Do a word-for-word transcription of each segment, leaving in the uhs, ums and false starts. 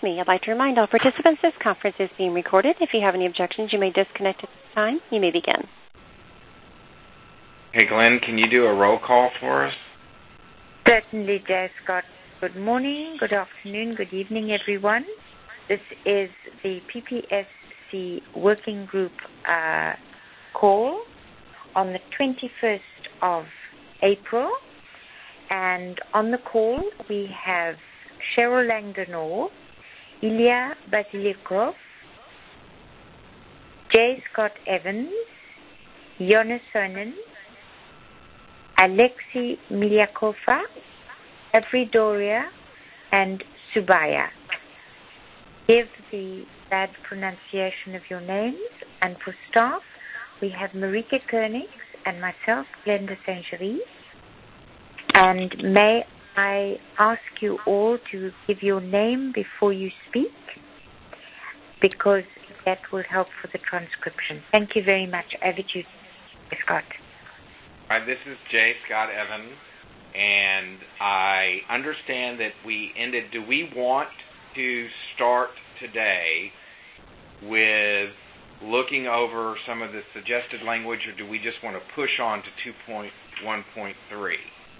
me, I'd like to remind all participants this conference is being recorded. If you have any objections, you may disconnect at this time. You may begin. Hey, Glenn, can you do a roll call for us? Certainly, J. Scott. Good morning, good afternoon, good evening, everyone. This is the P P S C Working Group uh, call on the twenty-first of April. And on the call, we have Cheryl Langdonor, Ilya Basilikov, J. Scott Evans, Jonas Sonnen, Alexei Milyakova, Avery Doria, and Subaya. Give the bad pronunciation of your names. And for staff, we have Marika Koenigs and myself, Glenda Saint-Gervais. And may I ask you all to give your name before you speak, because that will help for the transcription. Thank you very much. Over to you, Scott. All right, this is J. Scott Evans, and I understand that we ended. Do we want to start today with looking over some of the suggested language, or do we just want to push on to two point one point three?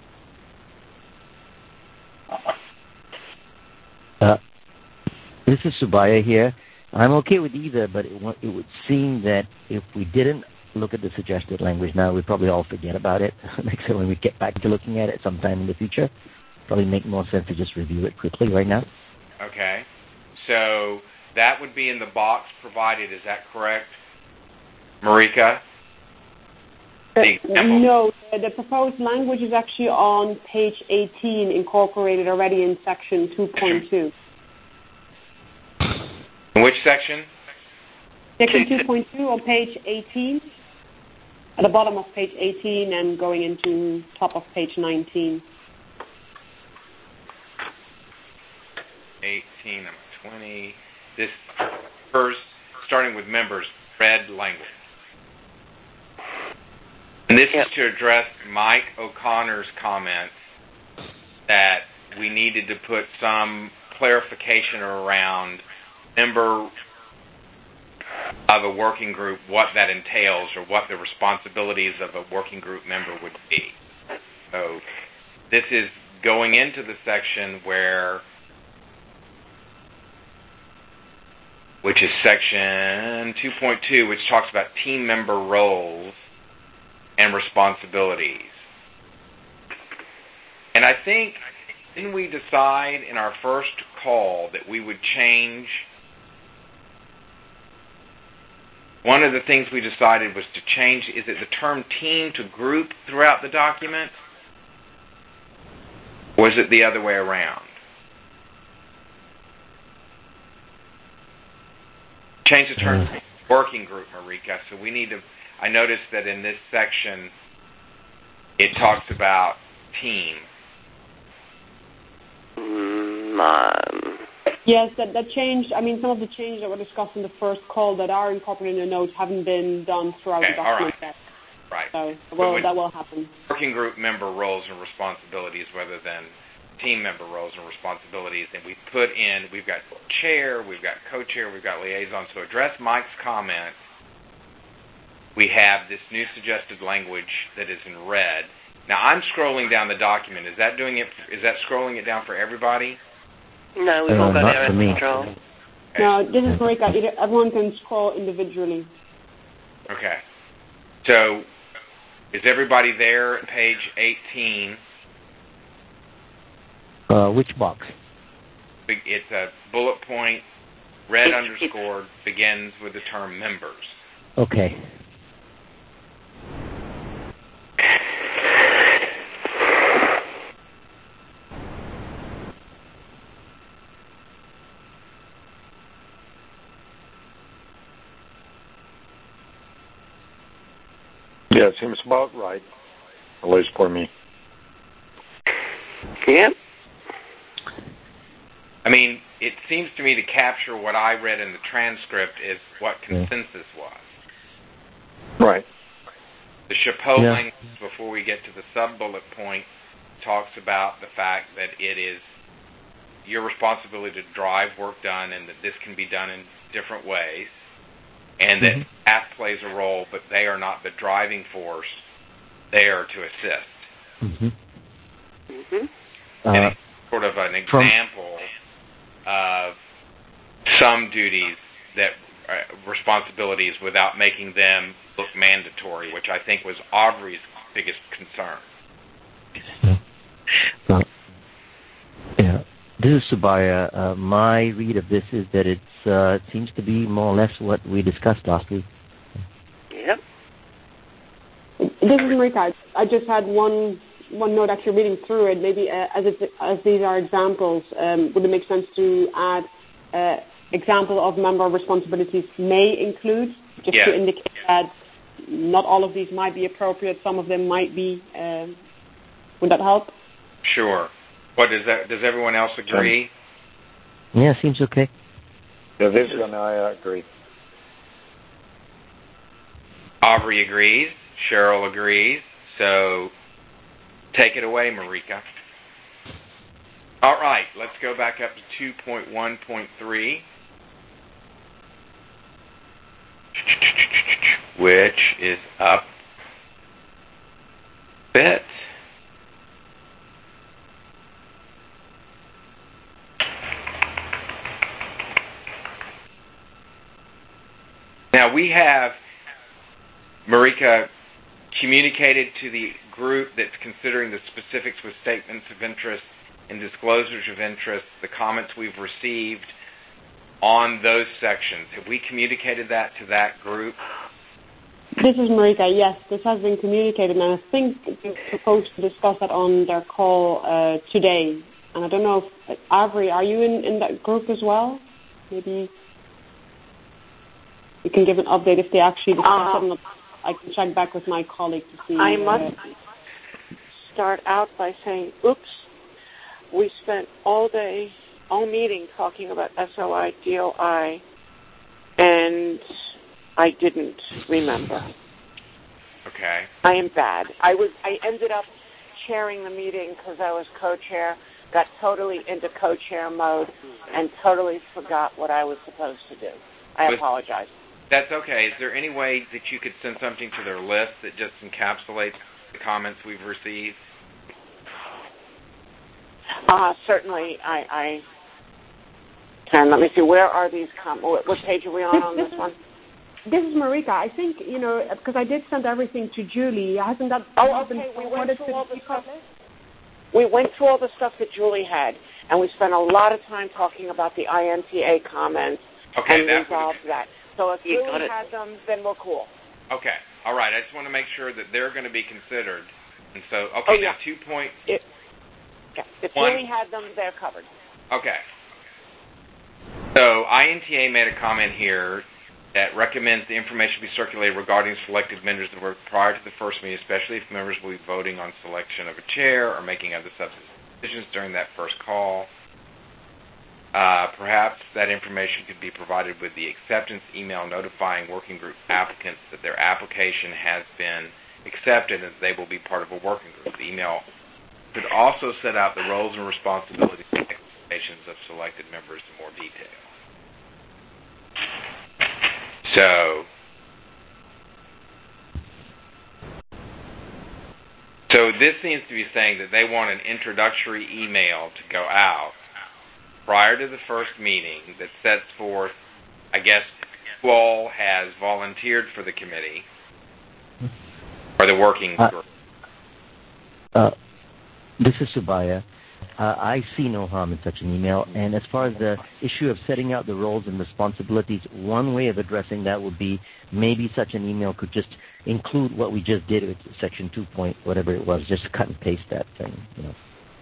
Uh, this is Subaya here. I'm okay with either, but it, it would seem that if we didn't look at the suggested language now, we'd probably all forget about it. So when we get back to looking at it sometime in the future, probably make more sense to just review it quickly right now. Okay. So that would be in the box provided. Is that correct, Marika? Uh, no, the proposed language is actually on page eighteen, incorporated already in section two point two. In which section? Section two point two on page eighteen, at the bottom of page eighteen and going into top of page nineteen. eighteen, number twenty. This first, starting with members, red language. And this yep. is to address Mike O'Connor's comments that we needed to put some clarification around member of a working group, what that entails, or what the responsibilities of a working group member would be. So this is going into the section where, which is section two point two, which talks about team member roles and responsibilities. And I think, didn't we decide in our first call that we would change? One of the things we decided was to change, is it the term team to group throughout the document? Or is it the other way around? Change the term to working group, Marika. So we need to, I noticed that in this section, it talks about team. Mm, um. Yes, that, that changed. I mean, some of the changes that were discussed in the first call that are incorporated in the notes haven't been done throughout okay, the document all right. yet. Right. So well, that will happen. Working group member roles and responsibilities rather than team member roles and responsibilities. And we put in, we've got chair, we've got co-chair, we've got liaison. So address Mike's comment. We have this new suggested language that is in red. Now I'm scrolling down the document. Is that doing it? Is that scrolling it down for everybody? No, we've uh, all got not it for me. control. Okay. No, this is Marika. Everyone can scroll individually. Okay. So is everybody there at page eighteen? Uh, which box? It's a bullet point, red underscored, begins with the term members. Okay. Yeah, it seems about right, at least for me. Yep. I mean, it seems to me to capture what I read in the transcript is what consensus was. Right. The chapeau yeah. language, before we get to the sub-bullet point, talks about the fact that it is your responsibility to drive work done and that this can be done in different ways, and that Mm-hmm. staff plays a role, but they are not the driving force there to assist. Mm-hmm. Mm-hmm. And Uh, it's sort of an from- example of some duties that uh, responsibilities without making them look mandatory, which I think was Aubrey's biggest concern. Yeah. Well, yeah. This is Subaya. Uh, my read of this is that it's, uh, it seems to be more or less what we discussed last week. Yep. This is Marika. I just had one one note actually reading through it. Maybe uh, as it, as these are examples, um, would it make sense to add uh, example of member responsibilities may include, just Yes. to indicate that not all of these might be appropriate. Some of them might be. Um, would that help? Sure. What does that? Does everyone else agree? Yeah, seems okay. Yeah, this is, and I agree. Aubrey agrees. Cheryl agrees. So take it away, Marika. All right, let's go back up to two point one point three, which is up a bit. Now we have, Marika, communicated to the group that's considering the specifics with statements of interest and disclosures of interest, the comments we've received on those sections. Have we communicated that to that group? This is Marika. Yes, this has been communicated, and I think they're supposed to discuss that on their call uh, today. And I don't know if, Avery, are you in, in that group as well? Maybe you can give an update if they actually discuss Uh, it. I can check back with my colleague to see. I uh, must start out by saying, oops, we spent all day, all meeting talking about S O I, D O I, and I didn't remember. Okay. I am bad. I was. I ended up chairing the meeting because I was co-chair, got totally into co-chair mode, and totally forgot what I was supposed to do. I Was- apologize. That's okay. Is there any way that you could send something to their list that just encapsulates the comments we've received? Uh, certainly, I, I can. Let me see. Where are these comments? What, what page are we on on this one? This is Marika. I think, you know, because I did send everything to Julie. Hasn't that Oh, been okay. We went forwarded through to all the the stuff. public? We went through all the stuff that Julie had, and we spent a lot of time talking about the I N T A comments Okay, and that resolved that. So if You Julie got it. had them, then we're cool. Okay. All right. I just want to make sure that they're going to be considered. And so, okay, Oh, yeah. now two point. It, yeah. If One- Julie had them, they're covered. Okay. So I N T A made a comment here that recommends the information be circulated regarding selected members of the work prior to the first meeting, especially if members will be voting on selection of a chair or making other substantive decisions during that first call. Uh, perhaps that information could be provided with the acceptance email notifying working group applicants that their application has been accepted and that they will be part of a working group. The email could also set out the roles and responsibilities and expectations of selected members in more detail. So, so this seems to be saying that they want an introductory email to go out prior to the first meeting that sets forth, I guess, who all has volunteered for the committee or the working Uh, group. Uh, this is Subaya. Uh, I see no harm in such an email. And as far as the issue of setting out the roles and responsibilities, one way of addressing that would be maybe such an email could just include what we just did with section two point whatever it was, just cut and paste that thing. You know.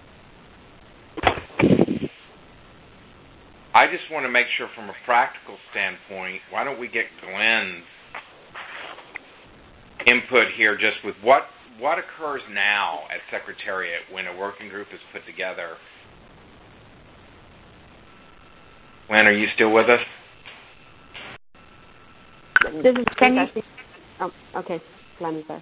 I just want to make sure from a practical standpoint, why don't we get Glenn's input here just with what what occurs now at Secretariat when a working group is put together? Glenn, are you still with us? This is Can you, oh, okay. Glenn is there.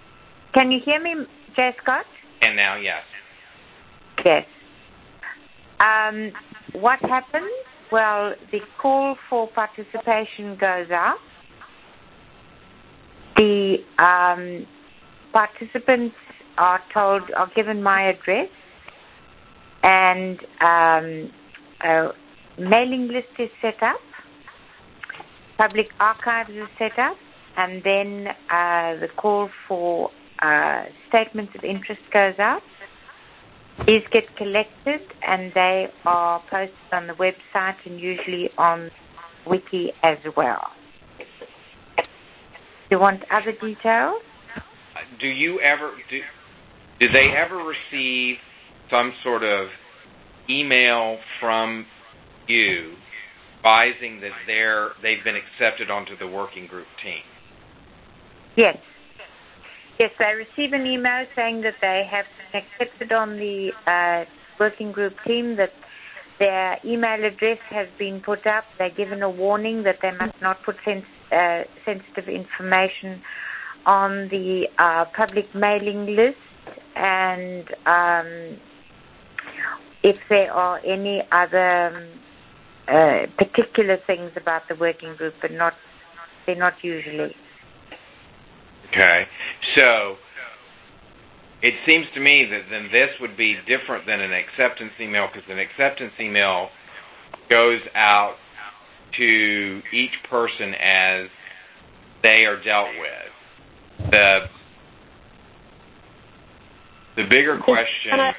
can you hear me, Jay Scott? And now, yes. Yes. um, what happens? Well, the call for participation goes out. The um, participants are told, are given my address, and um, a mailing list is set up, public archives is set up, and then uh, the call for uh, statements of interest goes out. These get collected, and they are posted on the website and usually on Wiki as well. Do you want other details? Do you ever do? Do they ever receive some sort of email from you advising that they're they've been accepted onto the working group team? Yes. Yes, they receive an email saying that they have been accepted on the uh, working group team, that their email address has been put up. They're given a warning that they must not put sens- uh, sensitive information on the uh, public mailing list, and um, if there are any other uh, particular things about the working group, but not they're not usually. Okay, so it seems to me that then this would be different than an acceptance email, because an acceptance email goes out to each person as they are dealt with. The the bigger question. I,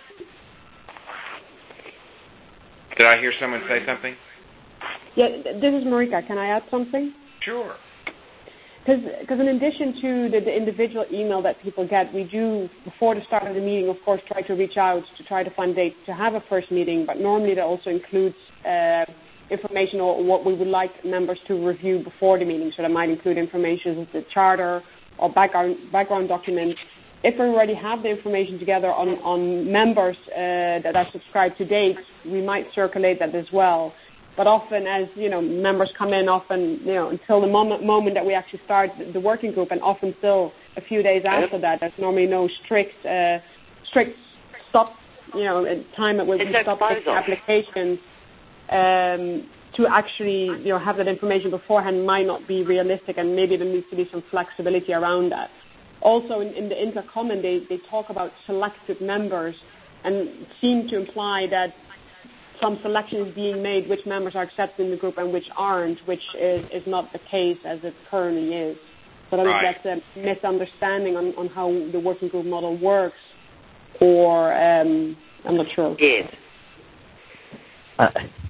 did I hear someone say something? Yeah, this is Marika. Can I add something? Sure. Because in addition to the, the individual email that people get, we do, before the start of the meeting, of course, try to reach out to try to find dates to have a first meeting, but normally that also includes uh, information on what we would like members to review before the meeting. So that might include information of the charter or background, background documents. If we already have the information together on, on members uh, that are subscribed to dates, we might circulate that as well. But often, as you know, members come in often, you know, until the moment, moment that we actually start the working group, and often still a few days after that. There's normally no strict, uh, strict stop, you know, time at which we stop taking applications. Um, to actually, you know, have that information beforehand might not be realistic, and maybe there needs to be some flexibility around that. Also, in, in the intercommon, they they talk about selected members, and seem to imply that some selection is being made, which members are accepted in the group and which aren't, which is, is not the case as it currently is. So I right. think that's a misunderstanding on, on how the working group model works, or um, I'm not sure. Yes. Uh,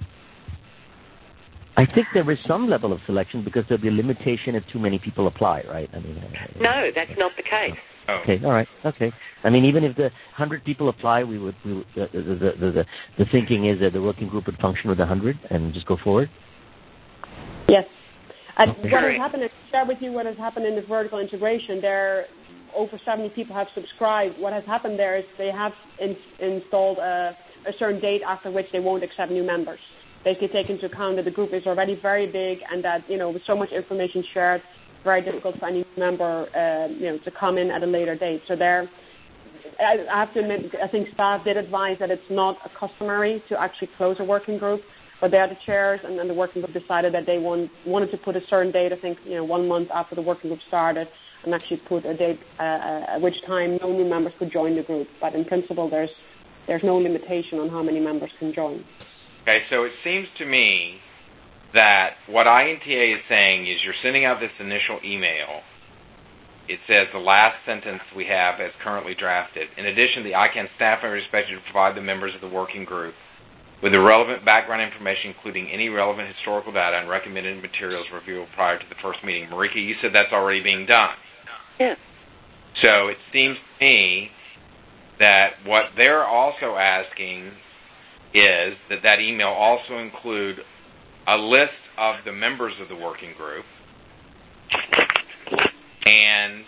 I think there is some level of selection because there'll be a limitation if too many people apply, right? I mean, uh, no, that's not the case. Oh. Okay, all right, okay. I mean, even if the hundred people apply, we would. We would uh, the, the, the the the thinking is that the working group would function with a hundred and just go forward. Yes. And Okay. what has happened? I share with you what has happened in the vertical integration. There, over seventy people have subscribed. What has happened there is they have in, installed a, a certain date after which they won't accept new members. Basically, take into account that the group is already very big, and that, you know, with so much information shared, very difficult for any member, uh, you know, to come in at a later date. So there, I, I have to admit, I think staff did advise that it's not customary to actually close a working group, but they are the chairs, and then the working group decided that they want, wanted to put a certain date, I think, you know, one month after the working group started, and actually put a date uh, at which time no new members could join the group. But in principle, there's there's no limitation on how many members can join. Okay, so it seems to me that what I N T A is saying is you're sending out this initial email. It says the last sentence we have as currently drafted. In addition, the I CANN staff are expected to provide the members of the working group with the relevant background information, including any relevant historical data and recommended materials reviewable prior to the first meeting. Marika, you said that's already being done. Yeah. So it seems to me that what they're also asking is that that email also include a list of the members of the working group and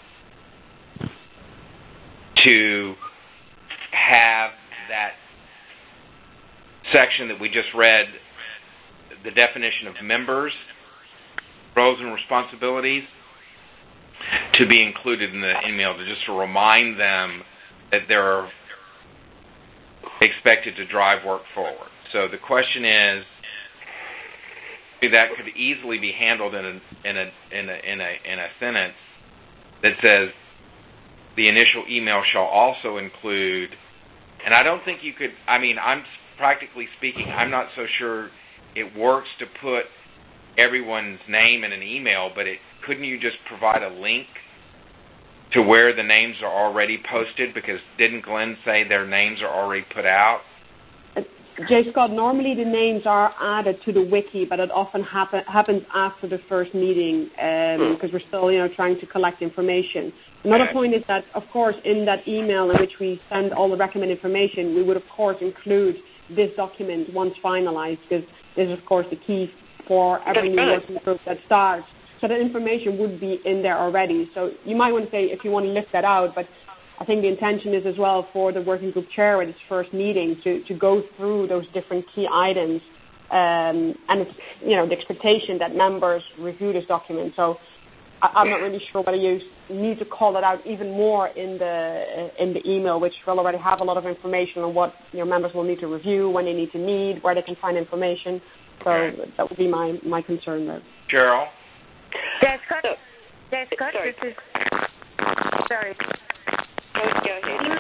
to have that section that we just read, the definition of members, roles and responsibilities, to be included in the email, to just to remind them that there are expected to drive work forward. So the question is, that could easily be handled in a in a in a in a in a sentence that says the initial email shall also include. And I don't think you could. I mean, I'm practically speaking, I'm not so sure it works to put everyone's name in an email, but it couldn't you just provide a link to where the names are already posted? Because didn't Glenn say their names are already put out? J. Scott, normally the names are added to the wiki, but it often happen, happens after the first meeting um, because we're still, you know, trying to collect information. Another point is that, of course, in that email in which we send all the recommended information, we would, of course, include this document once finalized, because this is, of course, the key for every new working group that starts. So that information would be in there already. So you might want to say, if you want to lift that out, but I think the intention is as well for the working group chair at its first meeting to, to go through those different key items, um, and it's, you know, the expectation that members review this document. So I, I'm not really sure whether you need to call it out even more in the uh, in the email, which will already have a lot of information on what your members will need to review, when they need to meet, where they can find information. So okay. That would be my, my concern there. Cheryl? Yes, Scott. Yes, Scott. Sorry. This is, sorry. Go ahead.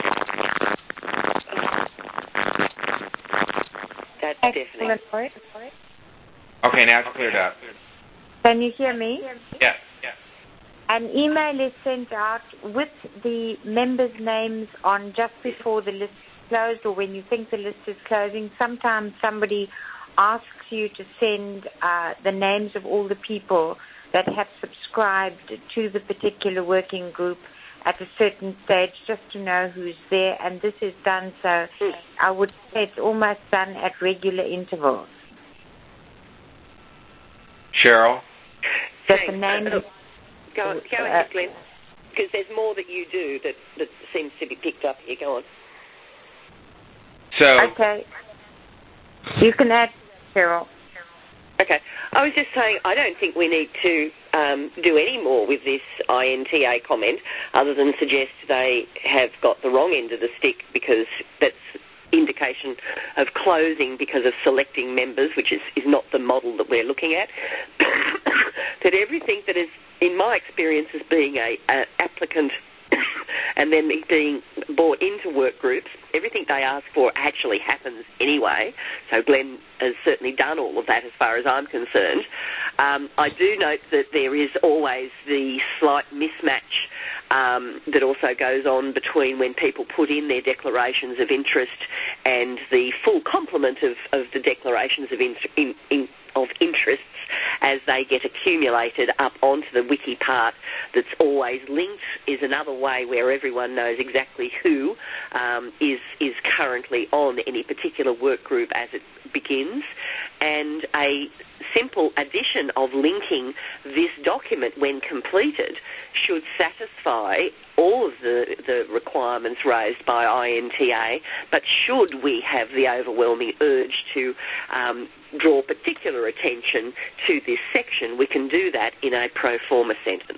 That's definitely. Okay, now it's cleared up. Can you hear me? Yes. Yes. An email is sent out with the members' names on just before the list is closed or when you think the list is closing. Sometimes somebody asks you to send uh, the names of all the people that have subscribed to the particular working group at a certain stage, just to know who's there, and this is done, so I would say it's almost done at regular intervals. Cheryl? So the name uh, go, go ahead, Glenn, because there's more that you do that, that seems to be picked up here. Go on. So, okay. You can add, Cheryl. Okay. I was just saying I don't think we need to um, do any more with this I N T A comment other than suggest they have got the wrong end of the stick, because that's indication of closing because of selecting members, which is, is not the model that we're looking at. That everything that is, in my experience, as being a, a applicant and then being brought into work groups, everything they ask for actually happens anyway. So Glenn has certainly done all of that as far as I'm concerned. Um, I do note that there is always the slight mismatch um, that also goes on between when people put in their declarations of interest and the full complement of, of the declarations of, in, in, in, of interests as they get accumulated up onto the wiki part that's always linked is another way where everyone knows exactly who um, is is currently on any particular work group as it begins. And a simple addition of linking this document when completed should satisfy all of the, the requirements raised by I N T A, but should we have the overwhelming urge to um, draw particular attention to this section, we can do that in a pro forma sentence.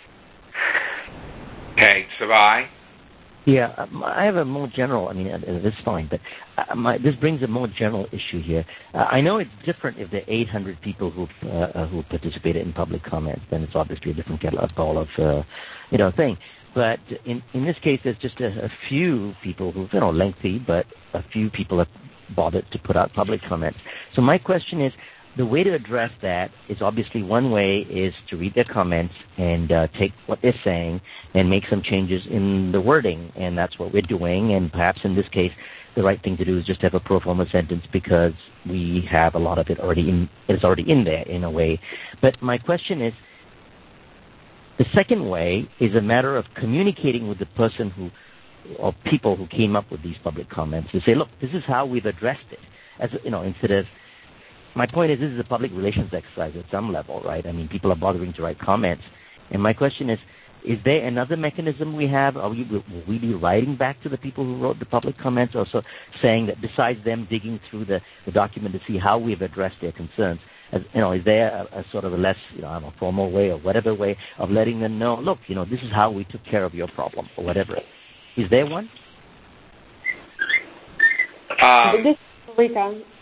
Okay, Sabai? Yeah, um, I have a more general, I mean, uh, this is fine, but uh, my, this brings a more general issue here. Uh, I know it's different if there are eight hundred people who uh, who participated in public comments, then it's obviously a different kettle of ball of, uh, you know, thing. But in, in this case, there's just a, a few people who, you know, lengthy, but a few people have bothered to put out public comments. So my question is, the way to address that is obviously one way is to read their comments and uh, take what they're saying and make some changes in the wording, and that's what we're doing. And perhaps in this case, the right thing to do is just have a pro forma sentence because we have a lot of it already in, it's already in there in a way. But my question is, the second way is a matter of communicating with the person who, or people who came up with these public comments to say, look, this is how we've addressed it. As you know, instead of, my point is this is a public relations exercise at some level, right? I mean, people are bothering to write comments. And my question is, is there another mechanism we have? Are we, will we be writing back to the people who wrote the public comments, also saying that besides them digging through the, the document to see how we've addressed their concerns, as, you know, is there a, a sort of a less, you know, I don't know, formal way or whatever way of letting them know, look, you know, this is how we took care of your problem or whatever? Is there one? Um, this, Rika,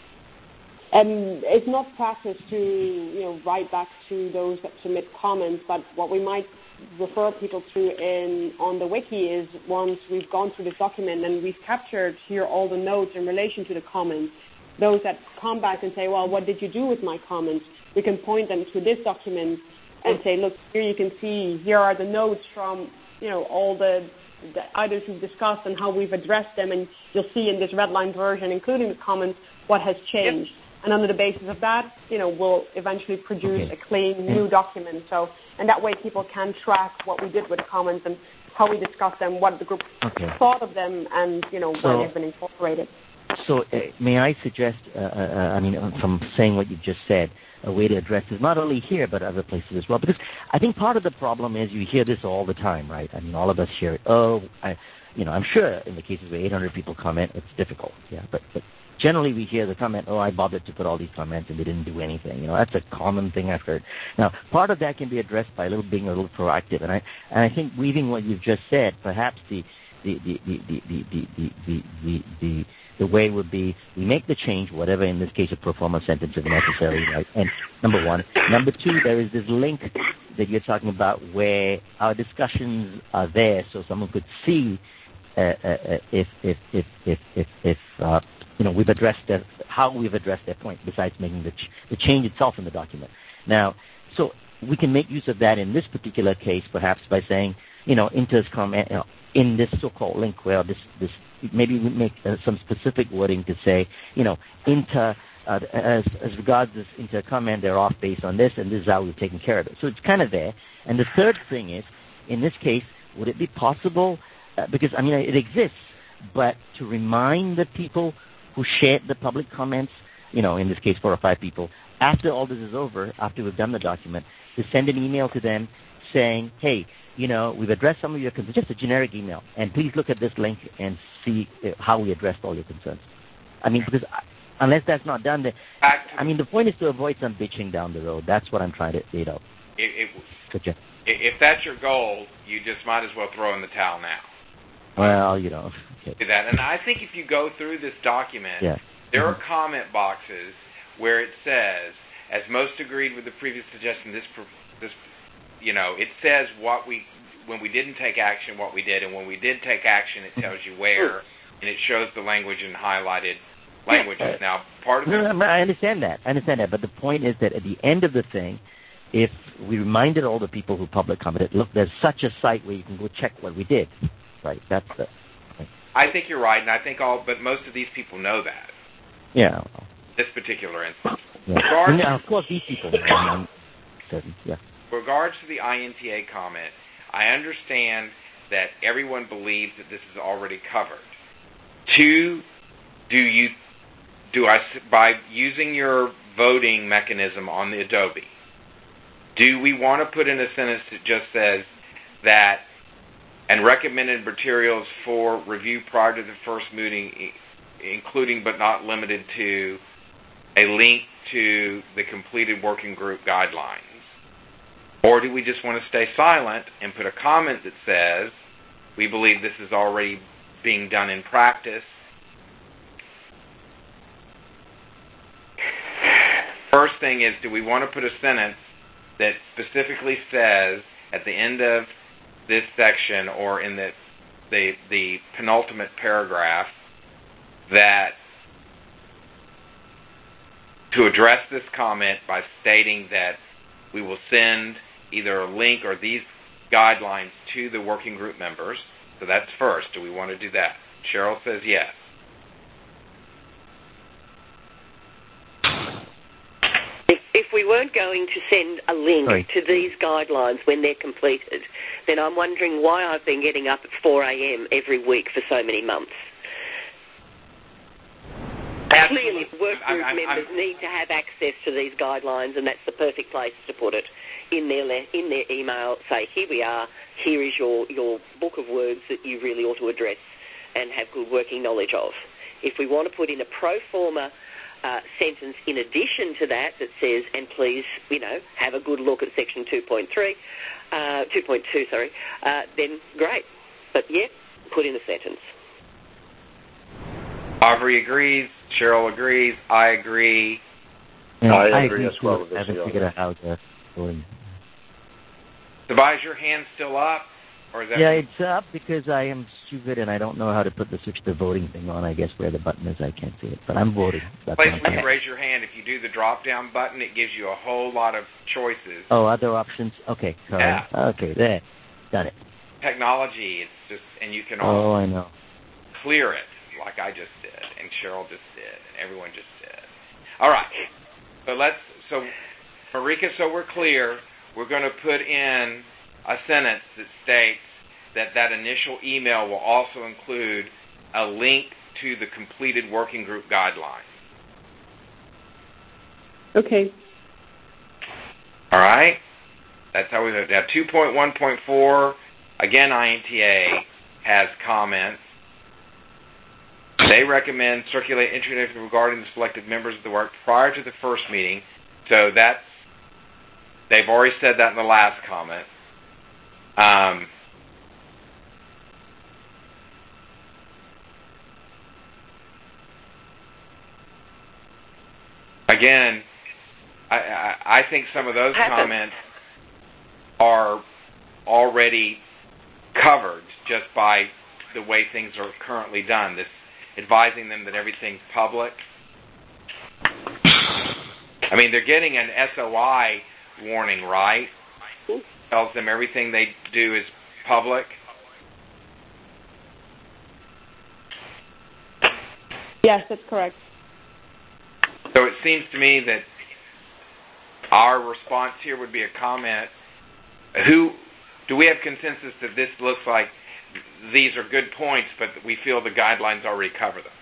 um, it's not practice to you know write back to those that submit comments, but what we might refer people to in on the wiki is once we've gone through this document and we've captured here all the notes in relation to the comments, those that come back and say, well, what did you do with my comments? We can point them to this document and say, look, here you can see, here are the notes from, you know, all the, the items we've discussed and how we've addressed them, and you'll see in this redline version, including the comments, what has changed. Yep. And under the basis of that, you know, we'll eventually produce okay. a clean new document. So, and that way people can track what we did with the comments and how we discussed them, what the group okay. thought of them, and, you know, so, where they've been incorporated. So uh, may I suggest, uh, uh, I mean, from saying what you've just said, a way to address this, not only here but other places as well? Because I think part of the problem is you hear this all the time, right? I mean, all of us hear it. Oh, I, you know, I'm sure in the cases where eight hundred people comment, it's difficult. Yeah, but, but generally we hear the comment, oh, I bothered to put all these comments and they didn't do anything. You know, that's a common thing I've heard. Now, part of that can be addressed by a little being a little proactive, and I and I think weaving what you've just said, perhaps the the the the the the the the, the, the, the The way would be we make the change, whatever, in this case, a pro forma sentence if necessary, right? And number one. Number two, there is this link that you're talking about where our discussions are there so someone could see uh, uh, if, if, if, if, if, if uh, you know, we've addressed their, how we've addressed their point besides making the, ch- the change itself in the document. Now, so we can make use of that in this particular case, perhaps by saying, you know, Inter's comment, you know, in this so-called link where this, this maybe we make uh, some specific wording to say, you know, Inter, uh, as, as regards this Inter comment, they're off based on this, and this is how we've taken care of it. So it's kind of there. And the third thing is, in this case, would it be possible, uh, because, I mean, it exists, but to remind the people who shared the public comments, you know, in this case, four or five people, after all this is over, after we've done the document, to send an email to them saying, hey, you know, we've addressed some of your concerns, just a generic email, and please look at this link and see how we addressed all your concerns. I mean, because unless that's not done, then, I mean, the point is to avoid some bitching down the road. That's what I'm trying to, you know. If, if, if that's your goal, you just might as well throw in the towel now. Well, you know. Okay. Do that. And I think if you go through this document, yeah. there mm-hmm. are comment boxes where it says, as most agreed with the previous suggestion, this, this you know, it says what we, when we didn't take action, what we did, and when we did take action, it tells you where, and it shows the language in highlighted languages. Now, part of no, no, I understand that. I understand that. But the point is that at the end of the thing, if we reminded all the people who public commented, look, there's such a site where you can go check what we did. Right. That's the. Right. I think you're right, and I think all, but most of these people know that. Yeah. This particular instance. Yeah. Regards, yeah, of course, these people know. Yeah. Regards to the I N T A comment, I understand that everyone believes that this is already covered. Two, do you, do I, by using your voting mechanism on the Adobe, do we want to put in a sentence that just says that, and recommended materials for review prior to the first meeting, including but not limited to a link to the completed working group guidelines? Or do we just want to stay silent and put a comment that says, we believe this is already being done in practice? First thing is, do we want to put a sentence that specifically says at the end of this section or in the, the, the penultimate paragraph that to address this comment by stating that we will send either a link or these guidelines to the working group members? So that's first. Do we want to do that? Cheryl says yes. If, if we weren't going to send a link Sorry. to these guidelines when they're completed, then I'm wondering why I've been getting up at four a.m. every week for so many months. Absolutely. Clearly, work group I'm, I'm, members I'm, need to have access to these guidelines, and that's the perfect place to put it in their le- in their email. Say, here we are. Here is your, your book of words that you really ought to address and have good working knowledge of. If we want to put in a pro forma uh, sentence in addition to that that says, and please, you know, have a good look at section two point three, uh, two point two, sorry, uh, then great. But yeah, put in a sentence. Aubrey agrees. Cheryl agrees. I agree. And I, I agree as well with I this. haven't figured out how to go in. Tobias, your hand still up? Or is that yeah, it's up because I am stupid and I don't know how to put the switch the voting thing on. I guess where the button is, I can't see it. But I'm voting. That's place where you raise your hand. If you do the drop-down button, it gives you a whole lot of choices. Oh, other options? Okay, sorry. Yeah. Okay, there. Done it. Technology, it's just, and you can Oh, all I know. clear it like I just did, and Cheryl just did, and everyone just did. All right. So let's, so, Marika, so we're clear, we're going to put in a sentence that states that that initial email will also include a link to the completed working group guidelines. Okay. All right? That's how we have two point one point four. Again, I N T A has comments. They recommend circulate information regarding the selected members of the work prior to the first meeting. So that's, they've already said that in the last comment. Um, again, I, I, I think some of those comments are already covered just by the way things are currently done. This advising them that everything's public. I mean, they're getting an S O I warning, right? Tells them everything they do is public. Yes, that's correct. So it seems to me that our response here would be a comment. Who do we have consensus that this looks like these are good points, but we feel the guidelines already cover them?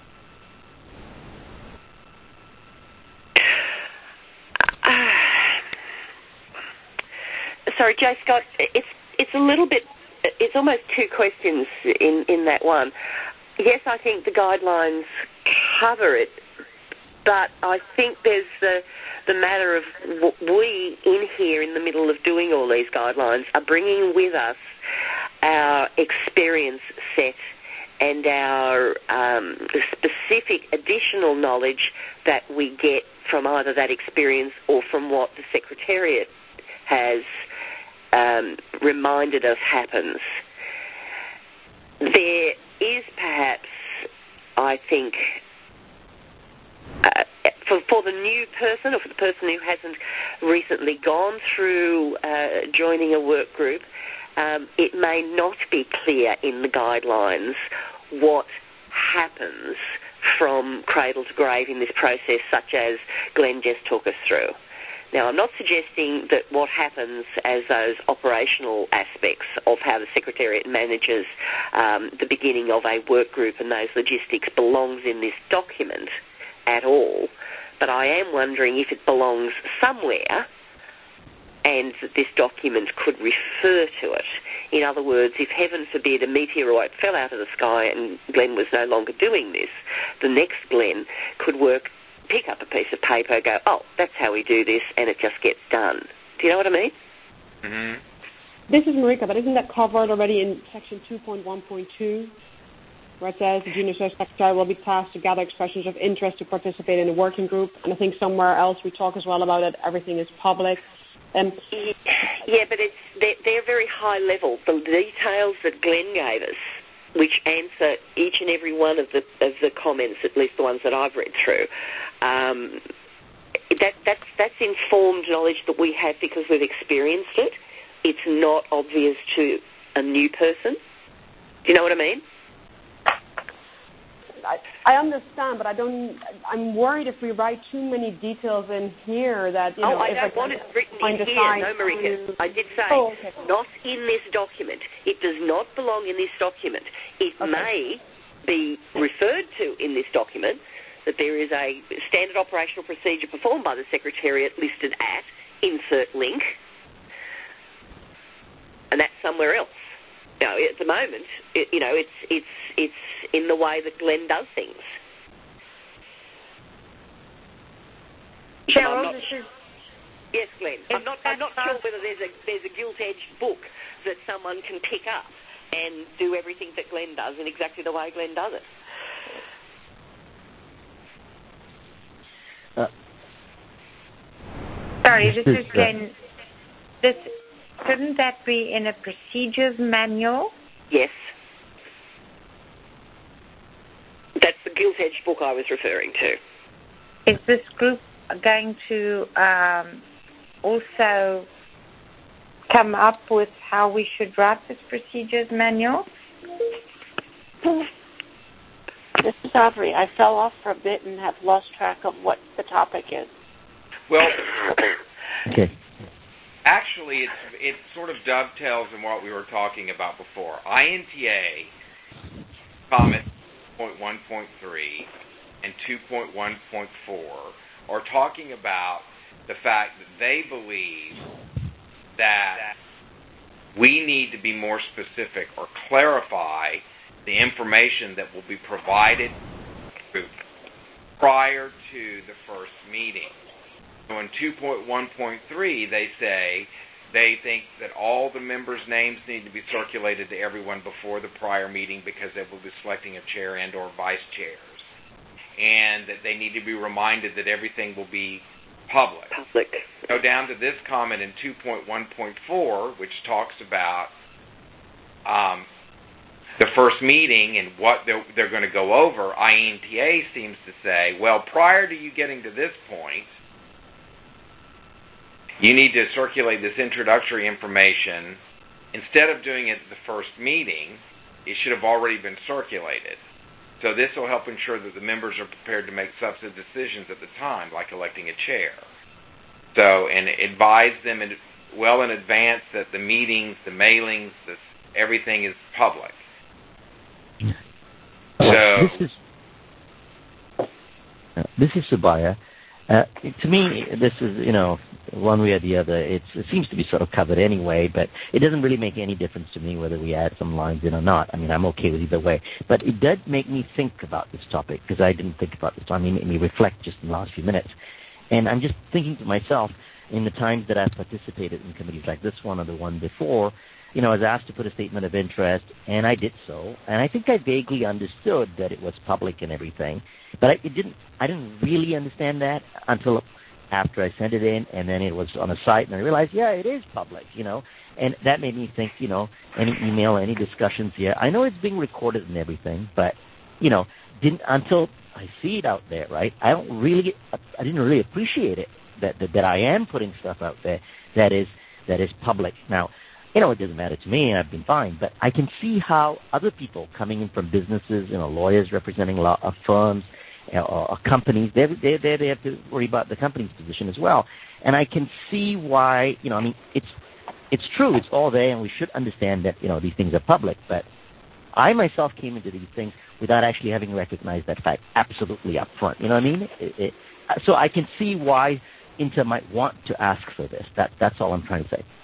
Sorry, J. Scott, it's it's a little bit, it's almost two questions in, in that one. Yes, I think the guidelines cover it, but I think there's the, the matter of we in here in the middle of doing all these guidelines are bringing with us our experience set and our um, specific additional knowledge that we get from either that experience or from what the Secretariat has um, reminded us happens. There is perhaps, I think, uh, for, for the new person or for the person who hasn't recently gone through uh, joining a work group, um, it may not be clear in the guidelines what happens from cradle to grave in this process, such as Glenn just took us through. Now, I'm not suggesting that what happens as those operational aspects of how the Secretariat manages um, the beginning of a work group and those logistics belongs in this document at all, but I am wondering if it belongs somewhere and that this document could refer to it. In other words, if heaven forbid a meteorite fell out of the sky and Glenn was no longer doing this, the next Glenn could work, pick up a piece of paper, go, oh, that's how we do this, and it just gets done. Do you know what I mean? Mm-hmm. This is Marika, but isn't that covered already in section two point one point two, where it says the junior secretary will be tasked to gather expressions of interest to participate in a working group, and I think somewhere else we talk as well about it, everything is public. Um, yeah, but it's they're, they're very high level. The details that Glenn gave us, which answer each and every one of the of the comments, at least the ones that I've read through, um, that that's that's informed knowledge that we have because we've experienced it. It's not obvious to a new person. Do you know what I mean? I, I understand, but I don't. I'm worried if we write too many details in here that you oh, know. I if don't I want it written in here. No, Marika. To... I did say oh, okay. not in this document. It does not belong in this document. It okay. may be referred to in this document that there is a standard operational procedure performed by the Secretariat listed at insert link, and that's somewhere else. You know, at the moment, it, you know, it's it's it's in the way that Glenn does things. Cheryl, not, this is yes, Glenn. I'm not. I'm not sure whether there's a there's a gilt-edged book that someone can pick up and do everything that Glenn does in exactly the way Glenn does it. Sorry, this, this is is then, this, shouldn't that be in a procedures manual? Yes. That's the Gilt Edge book I was referring to. Is this group going to um, also come up with how we should write this procedures manual? This is Aubrey. I fell off for a bit and have lost track of what the topic is. Well, okay. actually, it's, it sort of dovetails in what we were talking about before. I N T A comments two point one point three and two point one point four are talking about the fact that they believe that we need to be more specific or clarify the information that will be provided prior to the first meeting. So in two point one point three, they say they think that all the members' names need to be circulated to everyone before the prior meeting because they will be selecting a chair and or vice chairs. And that they need to be reminded that everything will be public. Public. Go down to this comment in two point one point four, which talks about um, the first meeting and what they're, they're going to go over. I N T A seems to say, well, prior to you getting to this point, you need to circulate this introductory information. Instead of doing it at the first meeting, it should have already been circulated. So this will help ensure that the members are prepared to make substantive decisions at the time, like electing a chair. So, and advise them in, well in advance that the meetings, the mailings, the, everything is public. So this is uh, this is Subaya. Uh, to me, this is, you know, one way or the other. It's, it seems to be sort of covered anyway, but it doesn't really make any difference to me whether we add some lines in or not. I mean, I'm okay with either way. But it did make me think about this topic because I didn't think about this. I mean, it made me reflect just in the last few minutes. And I'm just thinking to myself, in the times that I've participated in committees like this one or the one before, you know, I was asked to put a statement of interest, and I did so. And I think I vaguely understood that it was public and everything, but I, it didn't. I didn't really understand that until after I sent it in, and then it was on a site, and I realized, yeah, it is public, you know. And that made me think, you know, any email, any discussions here. I know it's being recorded and everything, but, you know, didn't until I see it out there, right? I don't really, I didn't really appreciate it that that, that I am putting stuff out there that is that is public now. You know, it doesn't matter to me, I've been fine, but I can see how other people coming in from businesses, you know, lawyers representing law uh, firms uh, or companies, they they they they have to worry about the company's position as well. And I can see why, you know, I mean, it's it's true, it's all there, and we should understand that, you know, these things are public, but I myself came into these things without actually having recognized that fact absolutely up front. You know what I mean? It, it, so I can see why Inter might want to ask for this. That That's all I'm trying to say.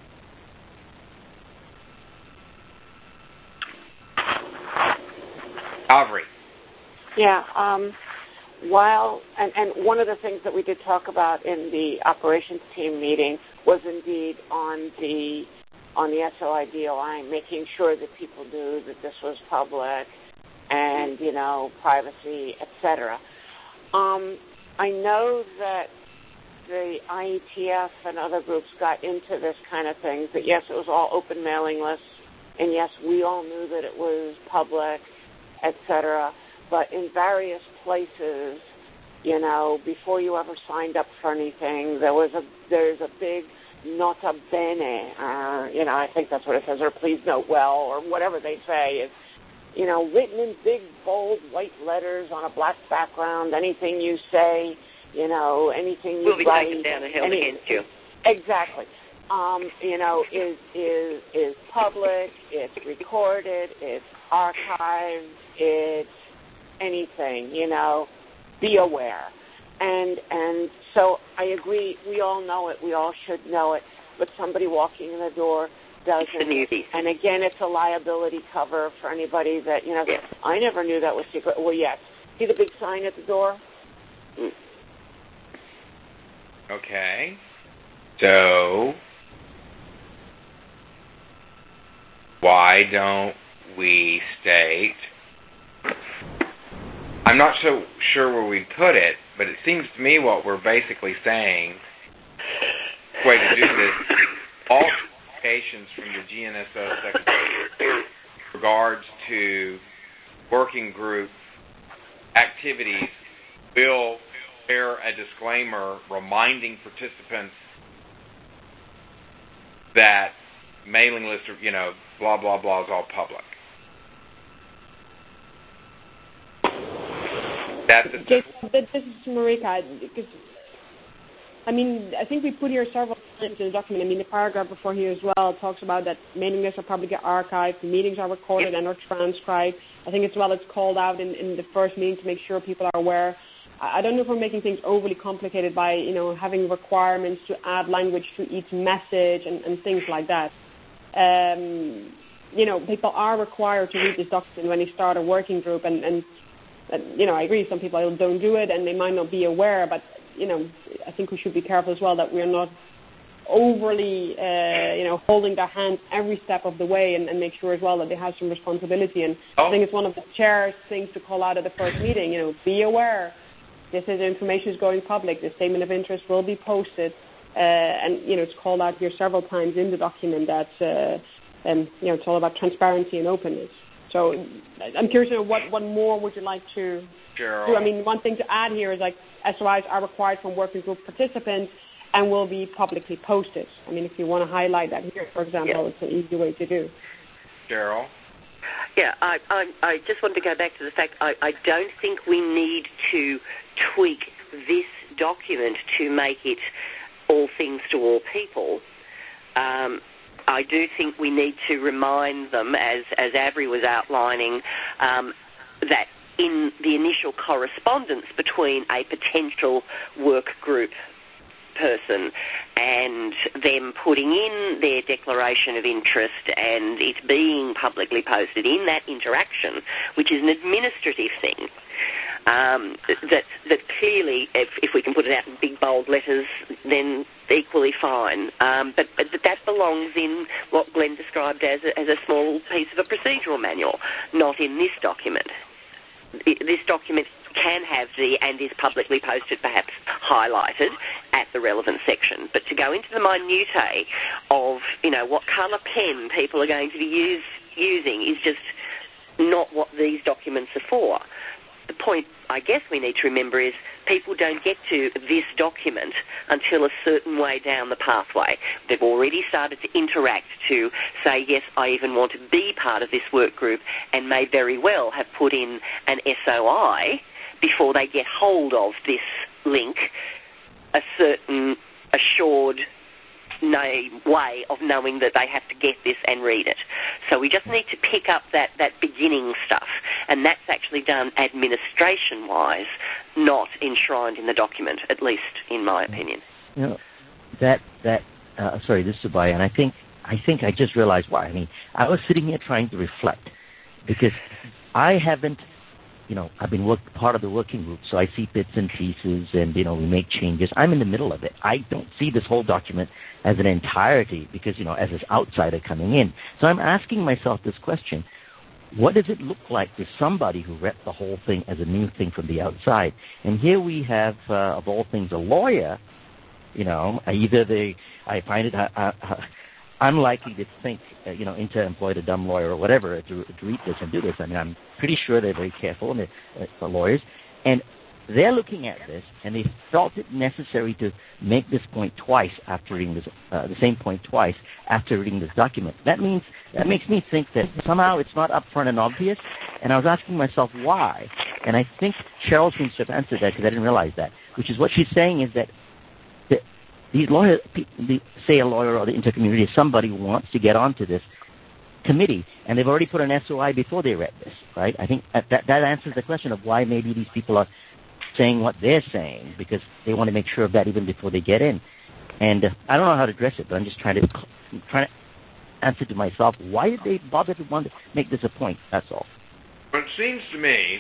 Aubrey. Yeah. Um, while and, and one of the things that we did talk about in the operations team meeting was indeed on the on the S O I D O I, making sure that people knew that this was public and, you know, privacy, et cetera. Um, I know that the I E T F and other groups got into this kind of thing, that yes, it was all open mailing lists, and yes, we all knew that it was public, et cetera. But in various places, you know, before you ever signed up for anything, there was a there's a big nota bene, uh, you know, I think that's what it says, or please note well, or whatever they say, is, you know, written in big, bold, white letters on a black background. Anything you say, you know, anything you will be write, taken down and held any, against you. Exactly. Um, you know, is is is public. It's recorded. It's archived. It's anything. You know, be aware. And and so I agree. We all know it. We all should know it. But somebody walking in the door doesn't. And again, it's a liability cover for anybody that, you know, yes. I never knew that was secret. Well, yes. See the big sign at the door? Mm. Okay. So why don't we state, I'm not so sure where we put it, but it seems to me what we're basically saying way to do this, all communications from the G N S O Secretary with regards to working group activities will share a disclaimer reminding participants that mailing list, or, you know, blah, blah, blah is all public. That's the Jason, this is Marika, because, I mean, I think we put here several times in the document. I mean, the paragraph before here as well talks about that mailing lists are publicly archived, the meetings are recorded and are transcribed. I think as well it's called out in, in the first meeting to make sure people are aware. I don't know if we're making things overly complicated by, you know, having requirements to add language to each message and, and things like that. Um, you know, people are required to read this document when they start a working group, and, and uh, you know, I agree, some people don't do it and they might not be aware, but, you know, I think we should be careful as well that we're not overly, uh, you know, holding their hand every step of the way, and, and make sure as well that they have some responsibility. And oh. I think it's one of the chair's things to call out at the first meeting, you know, be aware. This is information is going public. The statement of interest will be posted, uh, and you know it's called out here several times in the document that uh, um, you know it's all about transparency and openness. So I'm curious, you know, what what more would you like to Cheryl. do? I mean, one thing to add here is like S O Is are required from working group participants and will be publicly posted. I mean, if you want to highlight that here, for example, yep. It's an easy way to do. Cheryl. Yeah, I, I, I just want to go back to the fact I, I don't think we need to tweak this document to make it all things to all people. Um, I do think we need to remind them, as, as Avery was outlining, um, that in the initial correspondence between a potential work group person and them putting in their declaration of interest and it being publicly posted in that interaction, which is an administrative thing, um, that that clearly, if, if we can put it out in big bold letters, then equally fine. Um, but, but that belongs in what Glenn described as a, as a small piece of a procedural manual, not in this document. This document can have the and is publicly posted perhaps highlighted at the relevant section. But to go into the minutiae of, you know, what colour pen people are going to be use, using is just not what these documents are for. The point I guess we need to remember is people don't get to this document until a certain way down the pathway. They've already started to interact to say, yes, I even want to be part of this work group, and may very well have put in an S O I before they get hold of this link, a certain assured way of knowing that they have to get this and read it. So we just need to pick up that, that beginning stuff, and that's actually done administration-wise, not enshrined in the document, at least in my opinion. You know, that, that uh, sorry, this is Subaya, and I think, I think I just realized why. I mean, I was sitting here trying to reflect, because I haven't, you know, I've been work, part of the working group, so I see bits and pieces, and, you know, we make changes. I'm in the middle of it. I don't see this whole document as an entirety because, you know, as an outsider coming in. So I'm asking myself this question: what does it look like to somebody who read the whole thing as a new thing from the outside? And here we have, uh, of all things, a lawyer. You know, either they, I find it uh, uh, unlikely to think, uh, you know, Inter employed a dumb lawyer or whatever to, to read this and do this. I mean, I'm pretty sure they're very careful, and they're uh, lawyers. And they're looking at this, and they felt it necessary to make this point twice after reading this, uh, the same point twice after reading this document. That means, that makes me think that somehow it's not upfront and obvious, and I was asking myself why. And I think Cheryl seems to have answered that because I didn't realize that, which is what she's saying is that the, these lawyers, the, say a lawyer or the intercommunity, somebody who wants to get onto this committee, and they've already put an S O I before they read this, right? I think that, that answers the question of why maybe these people are saying what they're saying, because they want to make sure of that even before they get in. And uh, I don't know how to address it, but I'm just trying to trying to answer to myself, why did they bother to want to make this a point? That's all. Well, it seems to me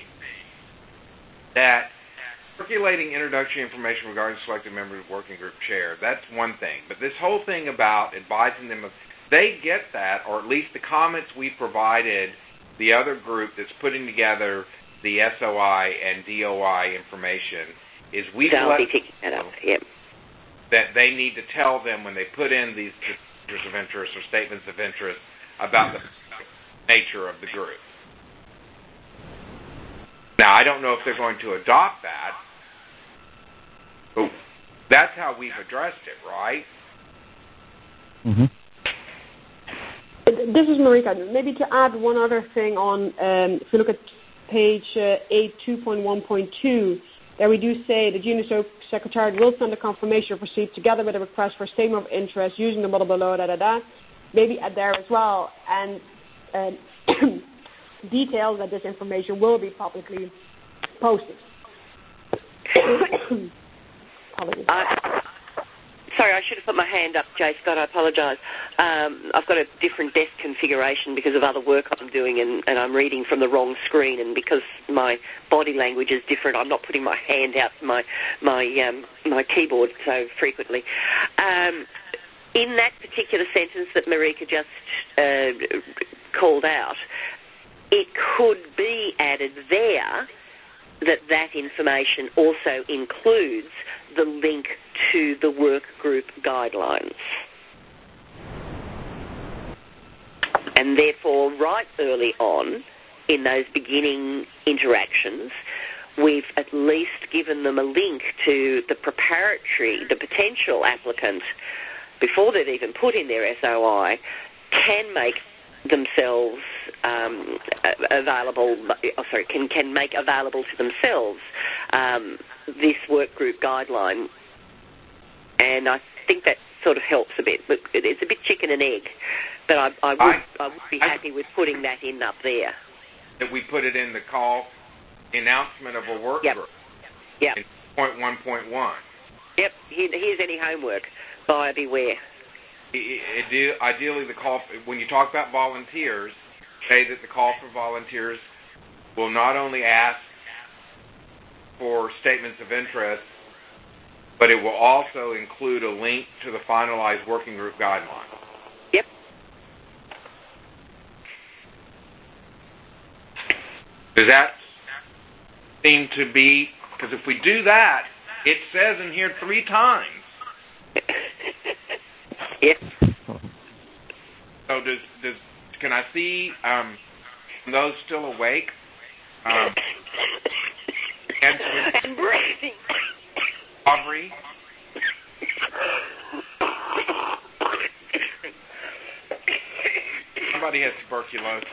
that circulating introductory information regarding selected members of working group chair, that's one thing. But this whole thing about advising them of, they get that, or at least the comments we provided the other group that's putting together the S O I and D O I information is we've let, that up. Yep. that they need to tell them when they put in these disclosures of interest or statements of interest about the nature of the group. Now, I don't know if they're going to adopt that, but that's how we've addressed it, right? Mm-hmm. This is Marika. Maybe to add one other thing on, um, if you look at page uh, eight two point one point two, there we do say the Junior Secretariat will send a confirmation receipt together with a request for statement of interest using the model below, da da da. Maybe add there as well, and uh, detail that this information will be publicly posted. Uh, sorry, I should have put my hand up, Jay Scott. I apologise. Um, I've got a different desk configuration because of other work I'm doing, and, and I'm reading from the wrong screen. And because my body language is different, I'm not putting my hand out to my my um, my keyboard so frequently. Um, in that particular sentence that Marika just uh, called out, it could be added there that that information also includes the link to the work group guidelines. And therefore, right early on in those beginning interactions, we've at least given them a link to the preparatory, the potential applicant, before they've even put in their S O I, can make themselves um, available, oh, sorry, can, can make available to themselves um, this work group guideline. And I think that sort of helps a bit. But it's a bit chicken and egg. But I, I, would, I, I would be happy I, with putting that in up there. That we put it in the call announcement of a work yep. group. Yep. In point one point one. Yep. Here, here's any homework. Buyer beware. Ideally, the call, when you talk about volunteers, say that the call for volunteers will not only ask for statements of interest, but it will also include a link to the finalized working group guideline. Yep. Does that seem to be, because if we do that, it says in here three times. Yep. So does does can I see um, those still awake? Um, and, and breathing. Aubrey. Somebody has tuberculosis.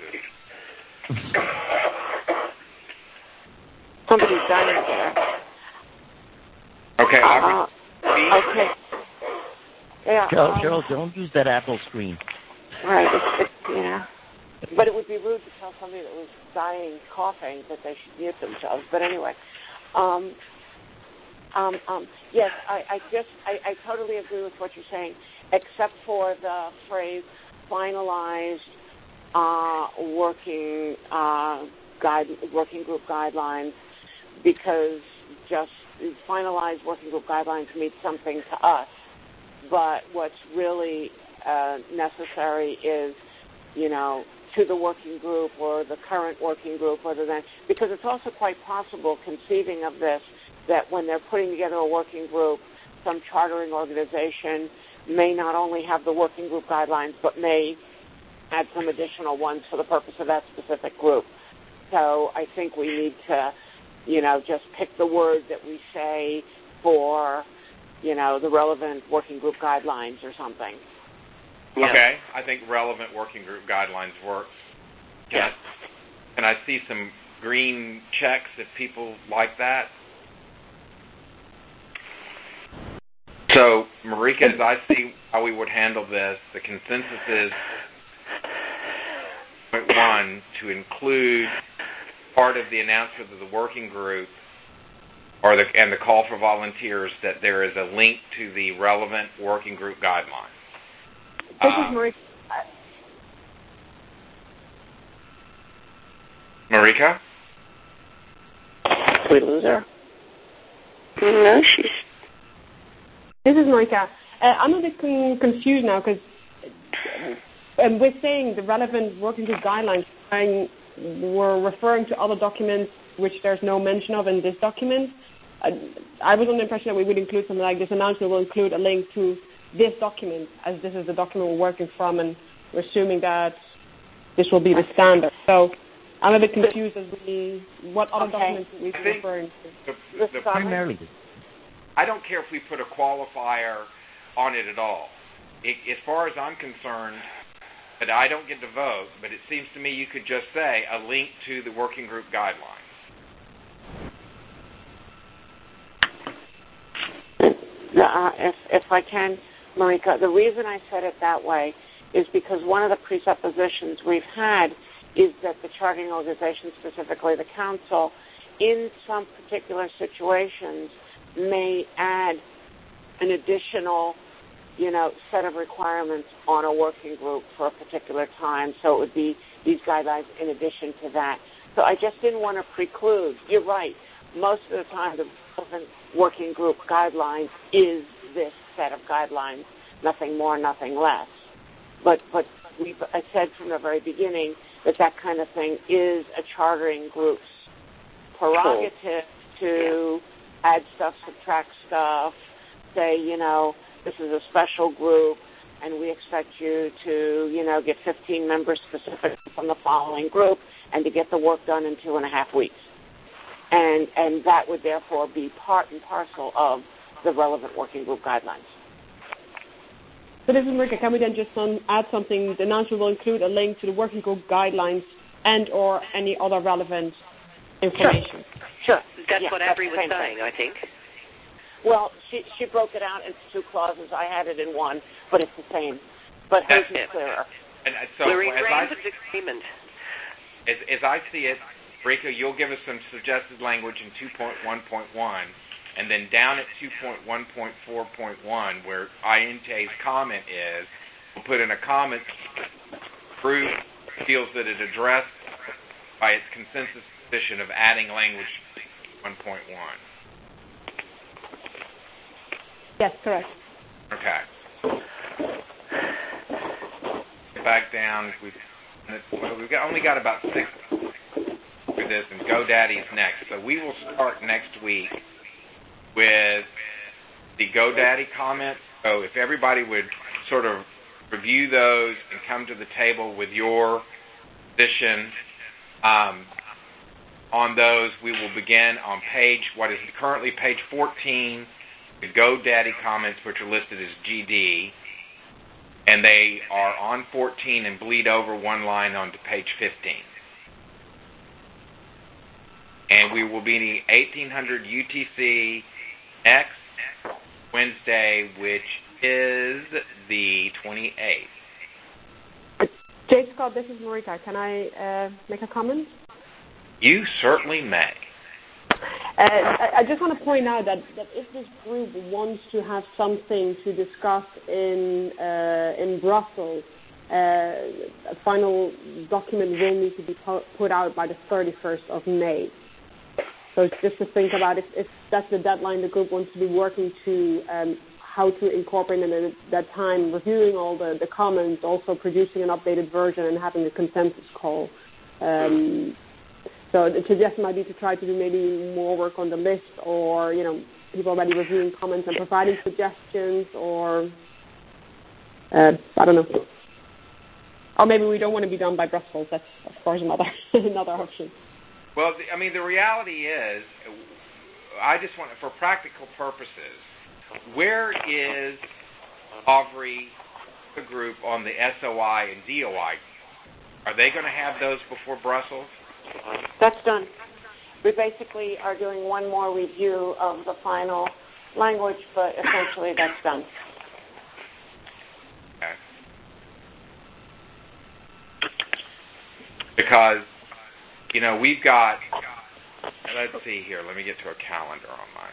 Somebody's dying there. Okay, Aubrey. Uh, okay. Yeah. Cheryl, um, Cheryl, don't use that Apple screen. Right. It's, it's, you know. But it would be rude to tell somebody that was dying, coughing, that they should mute themselves. But anyway, um, um, um, yes, I, I just, I, I totally agree with what you're saying, except for the phrase finalized uh, working uh, guide, working group guidelines, because just finalized working group guidelines means something to us. But what's really uh, necessary is, you know, to the working group or the current working group, or the next, because it's also quite possible, conceiving of this, that when they're putting together a working group, some chartering organization may not only have the working group guidelines, but may add some additional ones for the purpose of that specific group. So I think we need to, you know, just pick the word that we say for, you know, the relevant working group guidelines or something. Yeah. Okay, I think relevant working group guidelines works. Can Yeah. I, can I see some green checks if people like that? So, Marika, as I see how we would handle this, the consensus is point one, to include part of the announcement of the working group or the, and the call for volunteers, that there is a link to the relevant working group guideline. This um, is Marika. Marika? Did we lose her? No, she's... This is Marika. Uh, I'm a bit con- confused now, because um, we're saying the relevant working group guidelines, and we're referring to other documents which there's no mention of in this document. I, I was under the impression that we would include something like this announcement will include a link to this document, as this is the document we're working from, and we're assuming that this will be the standard. So I'm a bit confused as to what other okay. documents we're referring to. The, the, the Primarily. I don't care if we put a qualifier on it at all. It, as far as I'm concerned, that I don't get to vote, but it seems to me you could just say a link to the working group guidelines. Uh, if, if I can, Marika, the reason I said it that way is because one of the presuppositions we've had is that the chartering organization, specifically the council, in some particular situations may add an additional, you know, set of requirements on a working group for a particular time. So it would be these guidelines in addition to that. So I just didn't want to preclude. You're right. Most of the time, the working group guidelines is this set of guidelines, nothing more, nothing less. But but we've, I said from the very beginning that that kind of thing is a chartering group's prerogative to yeah. add stuff, subtract stuff, say, you know, this is a special group, and we expect you to, you know, get fifteen members specifically from the following group and to get the work done in two and a half weeks. And and that would therefore be part and parcel of the relevant working group guidelines. So this is Marika. Can we then just um, add something? The announcement will include a link to the working group guidelines and or any other relevant information. Sure. sure. That's yeah, what that's Avery was saying, thing. I think. Well, she she broke it out into two clauses. I had it in one, but it's the same. But hers is clearer. And so We're in as range I, of agreement. As, as I see it, Rika, you'll give us some suggested language in two point one point one, and then down at two point one point four point one, where I N T A's comment is, we'll put in a comment, group feels that it addressed by its consensus position of adding language to one point one. Yes, correct. Okay. Back down. We've, well, we've got, only got about six for this, and GoDaddy's next. So we will start next week with the GoDaddy comments. So if everybody would sort of review those and come to the table with your position um, on those, we will begin on page, what is currently page fourteen, the GoDaddy comments, which are listed as G D, and they are on fourteen and bleed over one line onto page fifteen. And we will be in the eighteen hundred U T C next Wednesday, which is the twenty-eighth. J. Scott, this is Marika. Can I uh, make a comment? You certainly may. Uh, I just want to point out that, that if this group wants to have something to discuss in uh, in Brussels, uh, a final document will need to be put out by the thirty-first of May. So just to think about if, if that's the deadline the group wants to be working to, um, how to incorporate in at that time, reviewing all the, the comments, also producing an updated version and having a consensus call. Um, So the suggestion might be to try to do maybe more work on the list, or, you know, people already reviewing comments and providing suggestions, or, uh, I don't know. Or maybe we don't want to be done by Brussels. That's, of course, another another option. Well, the, I mean, the reality is, I just want, for practical purposes, where is Aubrey, the group, on the S O I and D O I? Are they going to have those before Brussels? That's done. We basically are doing one more review of the final language, but essentially that's done. Okay. Because, you know, we've got, let's see here, let me get to a calendar on mine.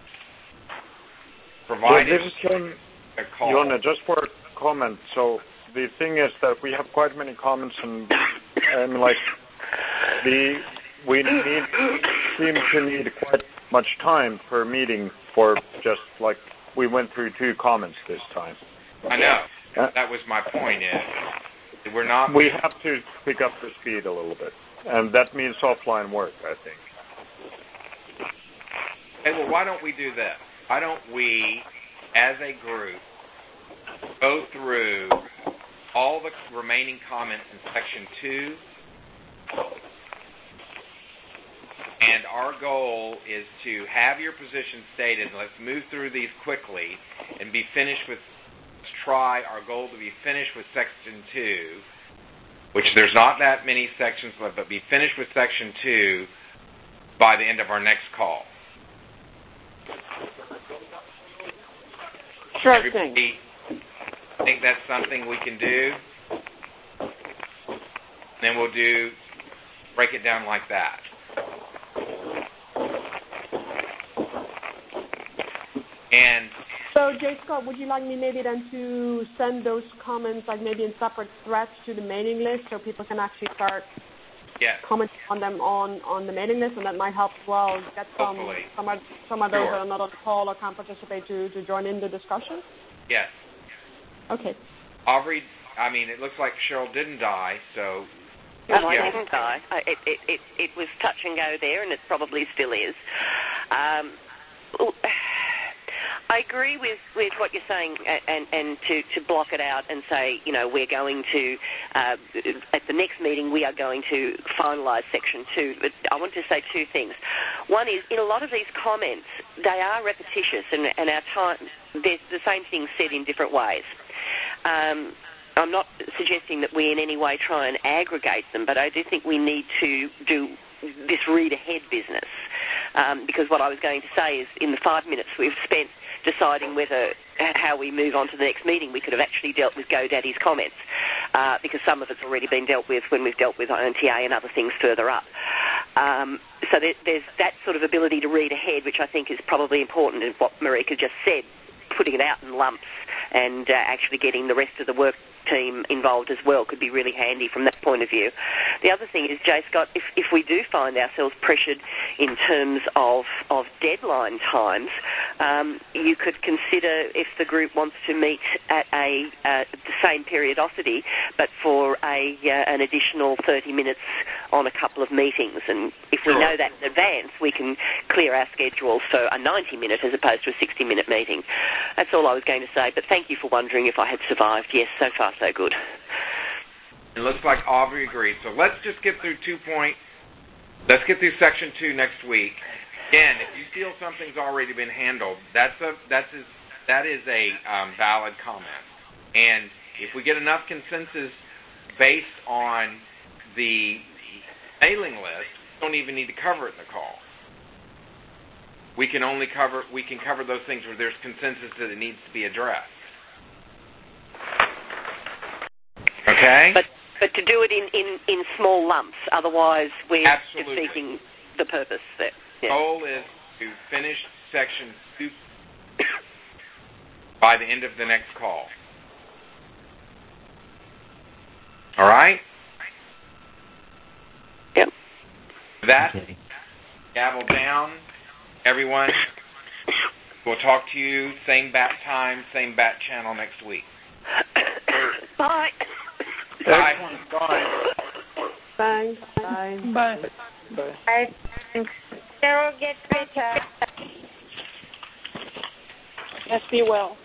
Provided yeah, this is John, a call. John, just for a comment. So the thing is that we have quite many comments, and, and like, the we need seem to need quite much time per meeting for just like we went through two comments this time. I know. Uh, that was my point. Is we're not. We have to pick up the speed a little bit, and that means offline work, I think. Okay, well, why don't we do this? Why don't we, as a group, go through all the remaining comments in Section two, and our goal is to have your position stated. Let's move through these quickly and be finished with, let's try our goal to be finished with Section two, which there's not that many sections left, but be finished with Section two by the end of our next call. Sure Everybody thing. think that's something we can do? Then we'll do, break it down like that. And so, J. Scott, would you like me maybe then to send those comments, like maybe in separate threads to the mailing list, so people can actually start yes. commenting on them on, on the mailing list, and that might help as well get some Hopefully. some of, some of those Sure. that are not on the call or can't participate to, to join in the discussion? Yes. Okay. Aubrey, I mean, it looks like Cheryl didn't die, so... No, yeah. I didn't die. It, it, it, it was touch and go there, and it probably still is. Um, I agree with, with what you're saying, and, and to, to block it out and say, you know, we're going to, uh, at the next meeting, we are going to finalise Section two. But I want to say two things. One is, in a lot of these comments, they are repetitious, and, and our time, there's the same thing said in different ways. Um, I'm not suggesting that we in any way try and aggregate them, but I do think we need to do this read-ahead business, um, because what I was going to say is in the five minutes we've spent deciding whether how we move on to the next meeting, we could have actually dealt with GoDaddy's comments, uh, because some of it's already been dealt with when we've dealt with I N T A and other things further up. Um, so there, there's that sort of ability to read ahead, which I think is probably important in what Marika just said, putting it out in lumps and uh, actually getting the rest of the work team involved as well could be really handy from that point of view. The other thing is, J. Scott, if, if we do find ourselves pressured in terms of, of deadline times, um, you could consider if the group wants to meet at a uh, the same periodicity, but for a uh, an additional thirty minutes on a couple of meetings. And if we Sure. know that in advance, we can clear our schedules for a ninety minute as opposed to a sixty minute meeting. That's all I was going to say, but thank you for wondering if I had survived. Yes, so far so good. It looks like Aubrey agreed. So let's just get through two point. Let's get through Section two next week. Again, if you feel something's already been handled, that's a that's a, that is a um, valid comment. And if we get enough consensus based on the mailing list, we don't even need to cover it in the call. We can only cover we can cover those things where there's consensus that it needs to be addressed. Okay? But but to do it in, in, in small lumps, otherwise we're Absolutely. defeating the purpose there. The Yeah. goal is to finish Section two by the end of the next call. All right? Yep. That, Okay. gavel down, everyone. We'll talk to you same bat time, same bat channel next week. Bye. Bye. Bye. Thanks. Bye. Bye. Bye. I think Cheryl, get better. Yes, be well.